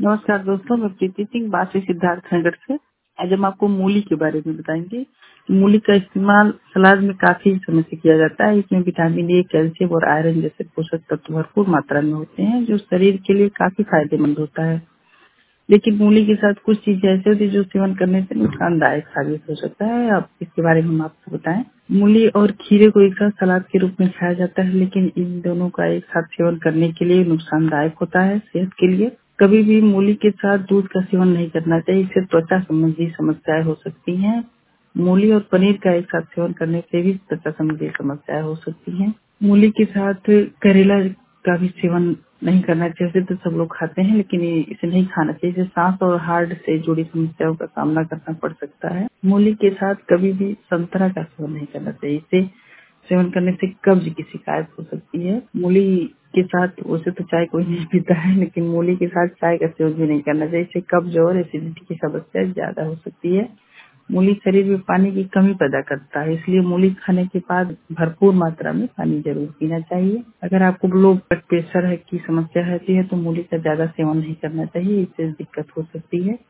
नमस्कार दोस्तों, मैं प्रीति सिंह बासी सिद्धार्थ नगर से। आज हम आपको मूली के बारे में बताएंगे। मूली का इस्तेमाल सलाद में काफी समय से किया जाता है। इसमें विटामिन ए, कैल्शियम और आयरन जैसे पोषक तत्व भरपूर मात्रा में होते हैं, जो शरीर के लिए काफी फायदेमंद होता है। लेकिन मूली के साथ कुछ चीजें ऐसी होती है जो सेवन करने से नुकसानदायक साबित हो सकता है। अब इसके बारे में हम आपको बताएं। मूली और खीरे को एक साथ सलाद के रूप में खाया जाता है, लेकिन इन दोनों का एक साथ सेवन करने के लिए नुकसानदायक होता है सेहत के लिए। कभी भी मूली के साथ दूध का सेवन नहीं करना चाहिए, इससे त्वचा संबंधी समस्याएं हो सकती हैं। मूली और पनीर का एक साथ सेवन करने से भी त्वचा संबंधी समस्याएं हो सकती हैं। मूली के साथ करेला का भी सेवन नहीं करना चाहिए। वैसे तो सब लोग खाते हैं, लेकिन इसे नहीं खाना चाहिए। इसे सांस और हार्ट से जुड़ी समस्याओं का सामना करना पड़ सकता है। मूली के साथ कभी भी संतरा का सेवन नहीं करना चाहिए। इसे सेवन करने से कब्ज की शिकायत हो सकती है। मूली के साथ वैसे तो चाय कोई नहीं पीता है, लेकिन मूली के साथ चाय का सेवन भी नहीं करना चाहिए। इससे कब्ज और एसिडिटी की समस्या ज्यादा हो सकती है। मूली शरीर में पानी की कमी पैदा करता है, इसलिए मूली खाने के बाद भरपूर मात्रा में पानी जरूर पीना चाहिए। अगर आपको लो ब्लड प्रेशर है की समस्या रहती है तो मूली का ज्यादा सेवन नहीं करना चाहिए, इससे दिक्कत हो सकती है।